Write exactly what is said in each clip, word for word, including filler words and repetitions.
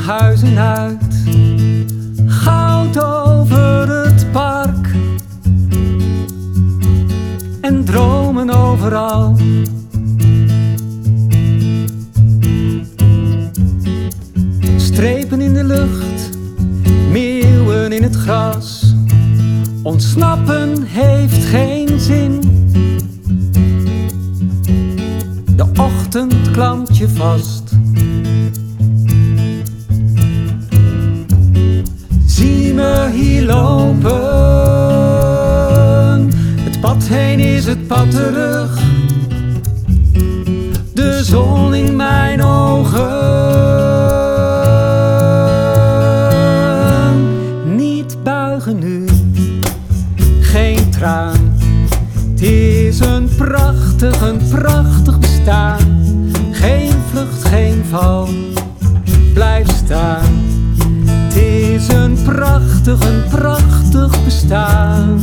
huizen uit, goud over het park en dromen overal. Strepen in de lucht, meeuwen in het gras. Ontsnappen heeft geen zin. De ochtend klampt je vast. Zie me hier lopen. Het pad heen is het pad terug. De zon in mijn ogen. Niet buigen nu, geen traan. Het is een prachtig, een prachtig bestaan. Geen vlucht, geen val, blijf staan. Het is een prachtig, een prachtig bestaan.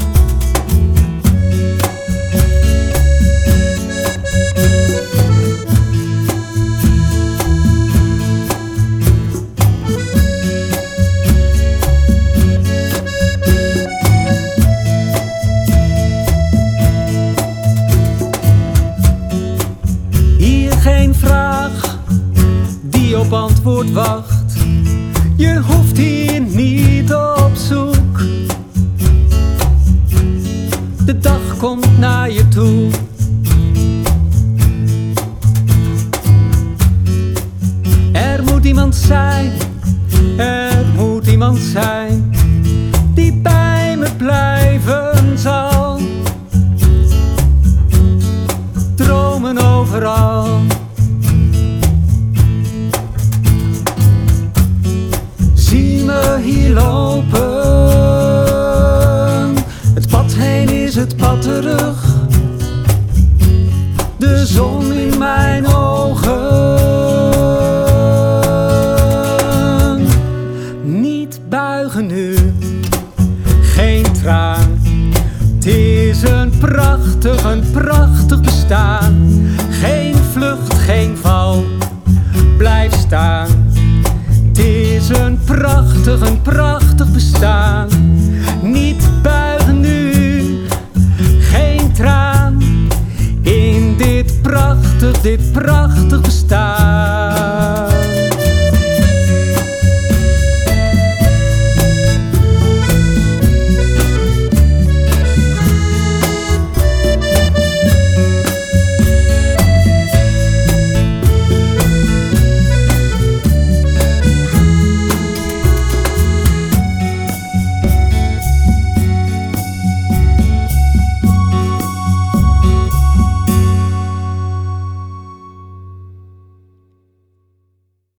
Geen vraag die op antwoord wacht. Je hoeft hier niet op zoek. De dag komt naar je toe. Er moet iemand zijn, er moet iemand zijn die bij me blijven zal. Dromen overal. Zie me hier lopen. Het pad heen is het pad terug. De zon in mijn ogen. Niet buigen nu, geen traan. Het is een prachtig, een prachtig bestaan. Geen vlucht, geen val, blijf staan. Het is een prachtig, een prachtig bestaan. Niet buigen nu, geen traan. In dit prachtig, dit prachtig bestaan.